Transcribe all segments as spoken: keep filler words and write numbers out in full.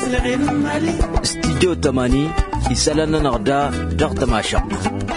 استديو تماني يسألنا نغدا ضغط ماشق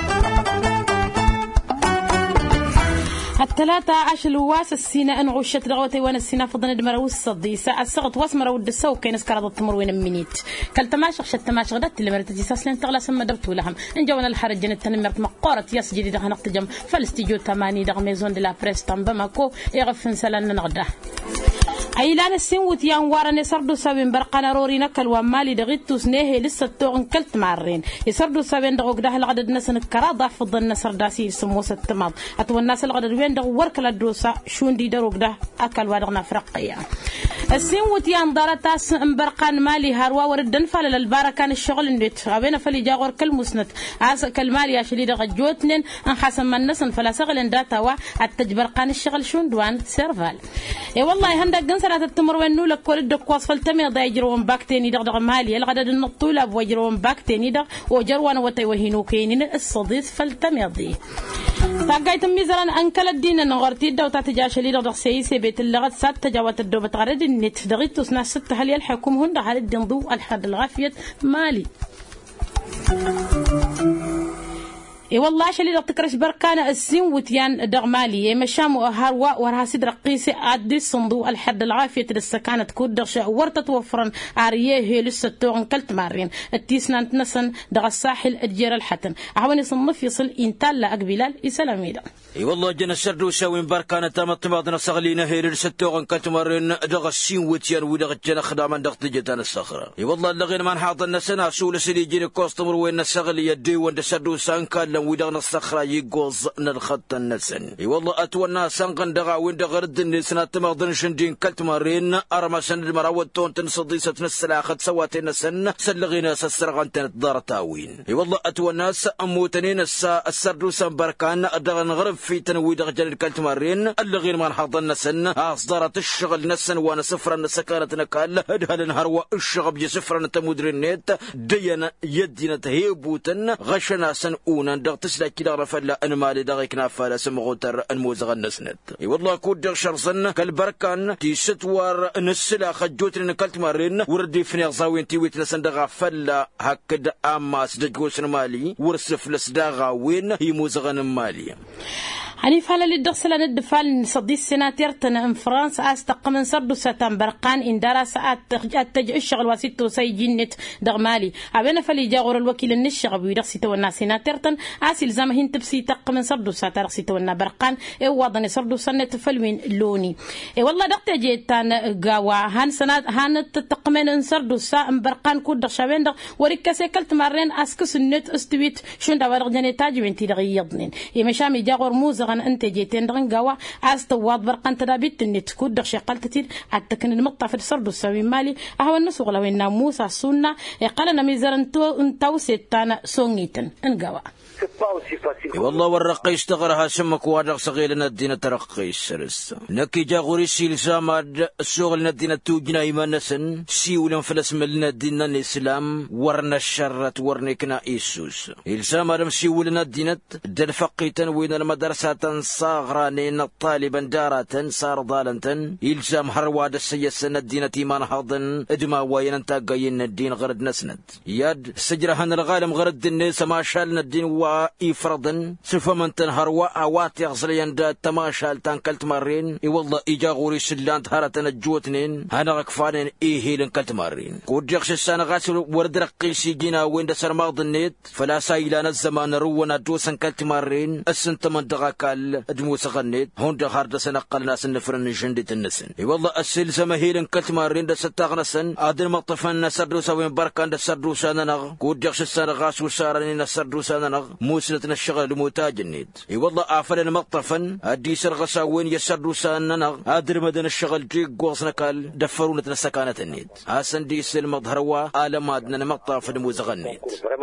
الثلاثة عشر الواس السينا أن غشت رغوتي وانا السينا فضنا دمروس الصدي ساعة السغط واسمر ود السو كاين سكر التمر وين منيت كل تماشق شت تماشق دت اللي مرت تساس لين تغلى سما درت لهم إن جونا الحرج جنت تنمرت مقارة ياس جديد ده نقتجم فالاستيجو تماني دغ ميزون دي لا بريس تنبمكو يغفن سلان نغدا أيلان السن وتيان وارن يسردو سبين برقنا روري نكل ومالي دغيتو سنيه لسه توغن كلت معرين يسردو سبين دغوك ده العدد ناس نكرا ضعف الظن نسر داسي سمو ستمام أتو الناس العدد وين دغ ورك الدروسة شون دي دروك ده أكل وادغنا فرقيا السن وتيان دارتاس برقان مالي هاروا وردن فال للباركان الشغل ندت غبينا فلي جاغور كل مسند عاس كالمالي عشلي دغ جوتنين ان حسن من نسن فلا سغل داتا وا التجبرقان الشغل شون دوان سيرفال اي والله هندق سنة التمر وينو لك ولد كواس فلتمي ضا يجرون باكتيني دغ دغ مالي الغدد النطولة بوجرون باكتيني دغ وجروان وتيوهينو كينين الصديس فلتمي ضي تاقايت ميزران أنكل الدين نغرتي الدو تاتجاش لي دغ سيسي بيت اللغة سات تجاوت الدو بتغرد النت دغيتو سنا ست هل يلحكم هند هل الدين ضو الحد الغافية مالي اي والله شلي دغ تكرش بركان السين وتيان دغ مالي مشام هاروا ورها سيد رقيسي ادي صندوق الحد العافيه للسكانه تكون دغ ورت توفرن اريه هي لسه توغن كلت مارين التيسنا نتنسن دغ الساحل الجير الحتن عاوني صنف يصل انتال لا اقبلال يسلاميدا اي والله جنا سردو سوين بركان تم طبادنا صغلينا هي لسه توغن كلت مارين دغ السين وتيان ودغ جنا خدام دغ تجتان الصخره اي والله لغينا ما نحاضن سنه سول سيدي جيني كوستمر وين الصغل يدي وند سردو سانكال ودغنا الصخرة يجوز نالخط النسن اي والله اتونا سانقن دغا وين دغرد النسنا تمغدن شندين كلت مارين ارما سند مراود تون تنصديسة نسلاخت سواتين سن سلغينا سسرغن تنتدارتاوين اي والله اتونا ساموتنين السا السردو سنبركان دغن غرب في تنوي دغ جل كلت مارين اللغين ما نحضن نسن اصدرت الشغل نسن وانا سفرا نسكانت نكال ادهل نهر الشغب يسفرا تمودرنيت دينا يدينا تهيبوتن غشنا سن اونا دغ تسلا كده رفلا أنا مالي دغيك نافلا سمغوتر الموزغ النسنت اي والله كود دغ شرصن كالبركان تي ستوار نسلا خجوت نكلت مارين وردي فنيغ زاوين تي ويت نسن دغا فلا هكذا اماس دجوسن مالي ورسف لسداغا وين هي موزغن مالي يعني فعلا اللي دخل الدفال صدي السناتير تنا فرنسا استق من سردو ستان برقان إن درس التج الشغل وسيتو سيجنت دغمالي عبنا فلي جاور الوكيل النشغب ويدخسي تو الناس سناتير تن أسيل زمهن تبسي تق من سردو ستار سيتو النا برقان إيه وضن سردو سنة فلوين لوني إيه والله دقت جيتان جوا هان سنات هان تق من سردو سا برقان كود دخشابين دغ وركسي كلت مرين أسكس النت استويت شون دوار جني تاج بنتي دغيضنين إيه مشامي جاور موز أنت جيتين دغن جوا أستواد برقان ترابيت النت كود دخ شقال تير أتكن المقطع في السرد السوي مالي أهو الناس ولا وين موسى السنة قال أنا ميزان تو انتوسيت تانا سونيتن انجوا والله والرقي اشتغرها سمك وادق صغير ندينا ترقي السرس نكي جاغوري سيل زامد الشغل ندينا توجنا إيمان نسن سيولن فلس ملنا دينا الإسلام ورنا الشرة ورنكنا إيسوس إلزام رم سيولنا دينت دل فقيتا وين المدرسة صاغرانين الطالبا دارة صار ضالنتا إلزام هرواد السياسة ندينا إيمان حاضن إدما وين انتا قاين الدين غرد نسند يد سجرهن الغالم غرد الناس ما شالنا الدين وإفرضا سوف من تنهر وأوات يغزلين دا تماشال تنكلت مرين إي والله إيجا غوري سلان تهارة نجوتنين هانا غكفانين إيه هيلن كلت مرين كود يغش السانة غاسل ورد رقيسي جينا وين دا سرماغ النيت فلا سايلان الزمان رونا دوسن كلت مرين السنت من دغاكال ادموس غنيت هون دا هارد سنقل ناس النفرن جندت النسن إي والله السل زمهيلن كلت مرين دا ستاغنسن آدن مطفن نسردوسا وين بركان دا سردوسا ننغ كود يغش السانة غاسو سارنين السردوسا ننغ موسلتنا الشغل المتاج النيد اي والله افل مقطفا ادي سرغسا وين يسردو ساننا ادر مدن الشغل جي قوصنا كال دفرونا السكانه النيد حسن دي سل مظهروا المادنا مقطف الموزغنيد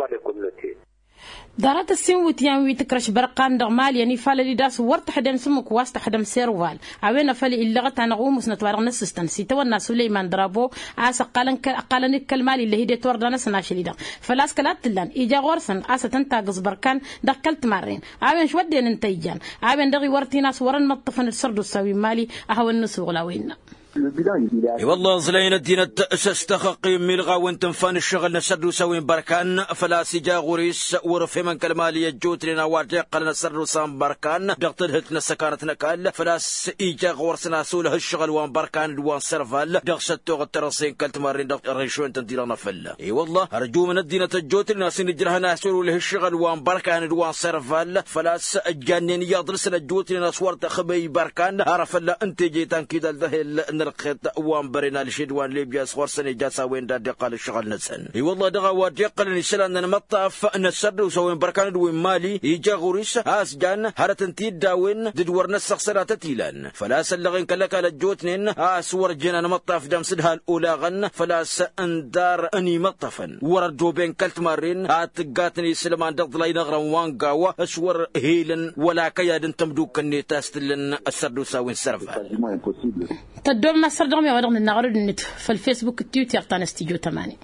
دارت السين وتيان ويتكرش برقان دغمال يعني فال اللي داس ورت حدن سمك واست حدم سيروال عوينا فالي اللي غت انا غومس نتوارغ نسستن سي تونا سليمان درابو اس قالن قالن الكلمال اللي هي تورد ناس ناشليدا فلاس كلات لان ايجا غورسن اس تنتا غز بركان دكلت مارين عوين شودين انتيجان عوين دغي ورتي ناس ورن مطفن السرد السوي مالي اهو النسو غلاوين والله زلين الدين التأسس تخقي ملغا وانتم فان الشغل نسد وسوين بركان فلا سجا غريس ورفي من كلمالي الجوت لنا واجه قلنا سر وسام بركان دقتل هتنا سكانت نكال فلا إيجا غورسنا سوله الشغل وان بركان وان سرفال دقشت توغت راسين كلت مارين دق ريشو انت ديرنا فلا اي والله ارجو من الدين الجوت لنا سنجرها ناسولو له الشغل وان بركان وان سرفال فلا جانين يضرس الجوت لنا صورت خبي بركان عرف لا انت جيتان كده الذهل نرقت وان برينا لشدوان ليبيا صور سنه جاسا وين داد قال الشغل نسن اي والله دغا واجي قال نسلان نمطف نسد وسوين بركان وين مالي يجا غوريس اس جان هرتنتي داوين ددور نسخ سرات تيلان فلا سلغين كلك على الجوتنين اس ورجنا نمطف دم سدها الاولى غن فلا ساندار اني مطفن وردو بين كلت مارين اتقاتني سلمان دغ لا ينغرا وان قاوا اسور هيلن ولا كياد تمدوك اني تاستلن السردو ساوين سرفا تدوم ما سردهم يا ودغن النغرد النت في الفيسبوك التويتر تاع استديو ثمانية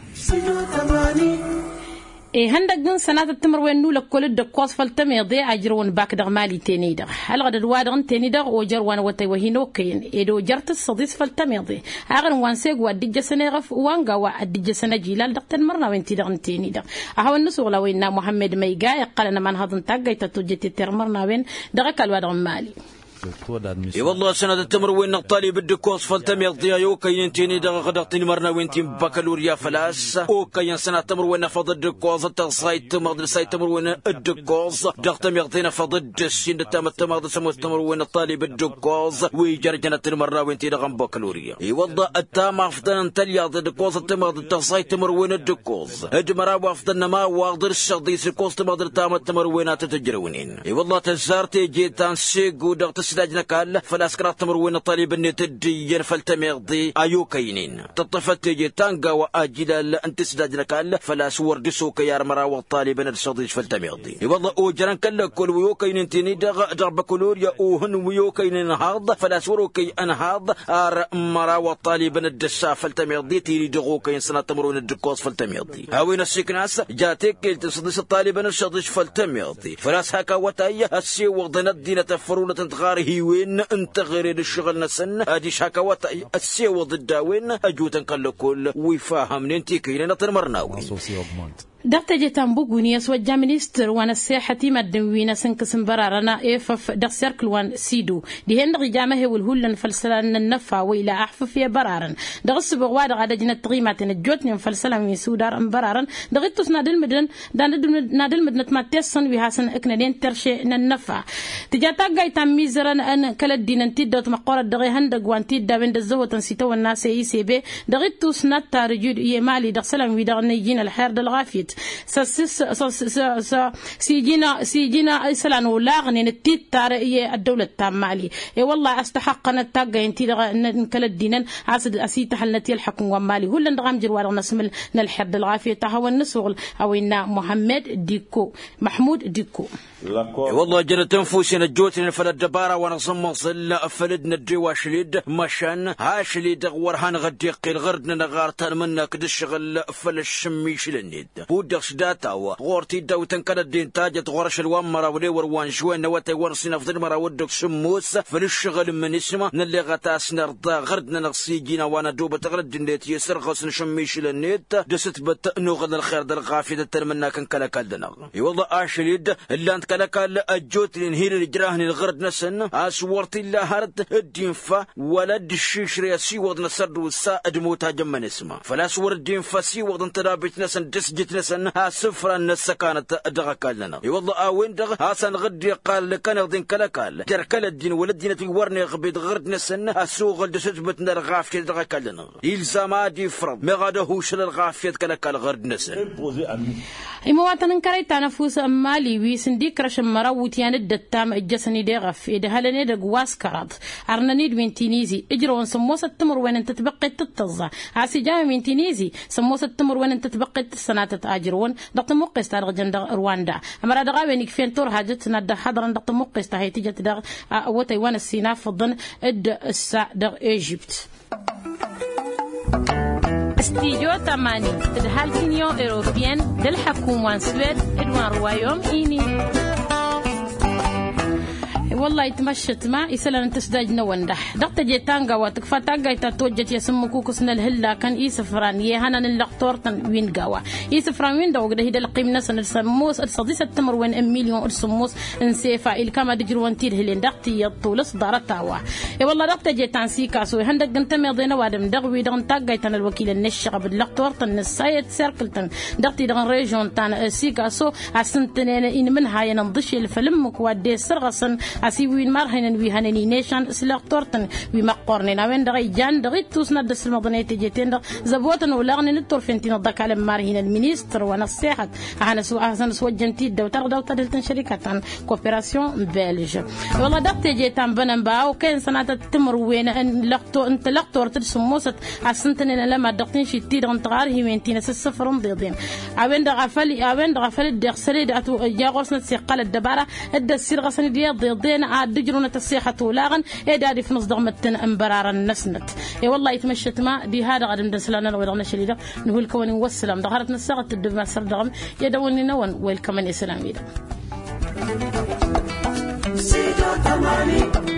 إيه هندق من سنة التمر وين نولا كل الدقوس فالتميضي عجرون باك دغ مالي تاني دغ هالغد الوادغن تاني دغ وجر وانا وتي وهينو كين إدو جرت الصديس فالتميضي أغن وان سيق وادي سنة غف وانغا وادي سنة جيلال دغ تنمرنا وين تدغن تاني دغ أهو النسو لوين محمد ميقا يقال أنا من هذا تاقا تتوجتي ترمرنا وين دغك الوادغن مالي اي والله سنة التمر وين نقطالي بالدكوس فلتم يقضيها يوكا ينتيني دغا غدقتني مرنا وينتين بكالوريا فلاس اوكا سنة التمر وين فضل الدكوس التغصايت مغدر سايت التمر وين الدكوس دغتم يقضينا فضل السين التام التمغدر سمو التمر وين الطالي بالدكوس ويجرجنا مرنا وينتي دغا بكالوريا اي والله التام افضل انتلي الدكوس التمغدر التغصايت التمر وين الدكوس اجمرا وافضل ما واغدر الشغديس الكوس تمغدر تام التمر وين تتجرونين اي والله تزارتي جيتان سيق ودغت سلاجنا كاله فلا سكرات تمر وين طالب اني تدي فلتم يغضي ايو كاينين تطفت تجي تانقا واجل انت سلاجنا كاله فلا سور دسوك يا رمرا والطالب ان الصديق فلتم يغضي والله اوجران كله كل ويو كاينين تني درب كلوريا اوهن ويو كاينين هاض فلا سوروكي انا هاض ار مرا والطالب ان الدسا فلتم يغضي تيري دغو كاين سنه تمر وين الدكوس فلتم يغضي هاوين السكناس جاتك قلت صديق الطالب ان الصديق فلتم يغضي فلاس هكا وتاي السي وغضنا الدين تفرونه تغاري وين انت غير الشغل نسن ادي شاكوات السيو ضد وين اجوت نقل كل ويفهم انت كاين نطر مرناوي دقت جتان بوغوني سوجا مينستر وانا الساحة مدوينا سنكسن برارنا ايفف دق سيركل وان سيدو دي هند غجامه والهولن فلسلان النفا ويلا احفف يا برارن دق السبغ واد غدا جنا تقيمات نجوتني فلسلان من سودار برارن دغتوس نادل مدن نادل مدن تماتسن ويحسن اكندين ترشي النفا تجاتا غايتان ميزرن ان كلا دين تيدوت مقور دغي هند غوانتي دابن دزو تنسيتو الناس اي سي بي دغتوس نتا رجود يمالي دق سلام ويدغ نيجين الحير دلغافيت سيجينا سيجينا إسلام ولاغني نتيت تاريخ الدولة التامالي إيه والله أستحق أن التاجا ينتي نكل الدين عسد أسيت حلتي الحكم ومالي هو اللي نغام جروار نسمل نلحد العافية تهوى النسوغ أو إن محمد ديكو محمود ديكو والله جرى تنفوسنا الجوتين فلد دبارة ونصم وصل فلدنا الجوا شليد مشان هاشليد ورهان غديق الغردنا نغارتان منا كد الشغل فلشمي شلنيد بودق شداتا وغورتي داو تنكد الدين تاجت غورش الوان مرا ولي وروان شوين نواتي ورسينا فضل مرا ودك شموس فلشغل من اسمه نلي غتاس نرضى غردنا نغسيجينا وانا دوبة غرد نديت يسر غسن شمي شلنيد دست بتأنوغ الخير دل غافية ترمنا كان كلا كالدنا والله اشليد اللي انت كلا كال الجوت لنهير الجراهن الغرد نسن اسورتي الله هرد الدين فا ولد الشيش رياسي وضن سرد والسائد موتا جمن اسمه فلا سور الدين فا سي وضن ترابيت نسن دسجت نسن ها سفرا نسا كانت دغا كالنا والله اوين دغ هاسن غدي قال لكان غدين كلا كال تركل الدين ولدين تورني غبيد غرد نسن اسوغ دسجبت نر غافيه دغا كالنا الزام دي فرض ما غاده هوش الغافيه كلا كال غرد نسن المواطن كريت تنفس مالي ويسندي كرش مراوتيان الدتام الجسني دغف اذا هلني دغ واسكرات ارنني من تينيزي اجرون سموس التمر وين انت تبقي تتزا عسي جاي من تينيزي سموس التمر وين انت تبقي السنات تاجرون دق مقيس تارغ جند رواندا امرا دغا وين كفين تور حاجت ند حضرا دق مقيس تاهي تجت دغ وتايوان السينا فضن اد السا دغ ايجيبت استيجو تماني تدهالتينيو اوروبيان دل حكومة سويد ادوان روايوم ايني والله يتمشت ما يسلن تسداج نوندح دقت جيتانغا وتكفى تاغا تتوجت يسمكو كسن الهلا كان يسفران يهانا اللقطور تن وين غاوا يسفران وين دو غده القيم نسن السموس الصديس التمر وين مليون السموس انسيفا الكما دجرون تير هلين دقت يطولس دارتاوا اي والله دقت جيتان سيكاسو هندق انت ميدينا وادم دغوي دون تاغا تن الوكيل النشق باللقطور تن السايت سيركل تن دقت دغن ريجون تن سيكاسو اسنتنين ان من هاي نضشي الفيلم كوادي سرغسن اسي وين مارهن وي هانني نيشان سلاقتورتن وي مقورنين وين دغي جان دغي توسنا دس المدنيت جيتين زبوتن ولغن نتور فنتين ضك على مارهن المينستر ونصيحه انا سو احسن سو جنتي دو تاع دو تاع شركه كوبيراسيون بلج والله دقت جيتان بنبا وكان سنه تمر وين ان لقطو انت لقطور تسموست اسنتن لما دقتين شي تي دون تغار هي وينتين صفر ضيضين وين دغفل وين دغفل دغسري داتو جاغوسنا سيقال الدباره اد السير غسن دي ضيضين عاد دجرونه الصيحه ولاغن اي في نص دغمتن امبرار النسنت اي والله يتمشت ما دي هذا غادم دسلانا ويرغنا شليده نقول كون والسلام ظهرت نسقت الدم سر دغم يدوني نون ويلكم الاسلامي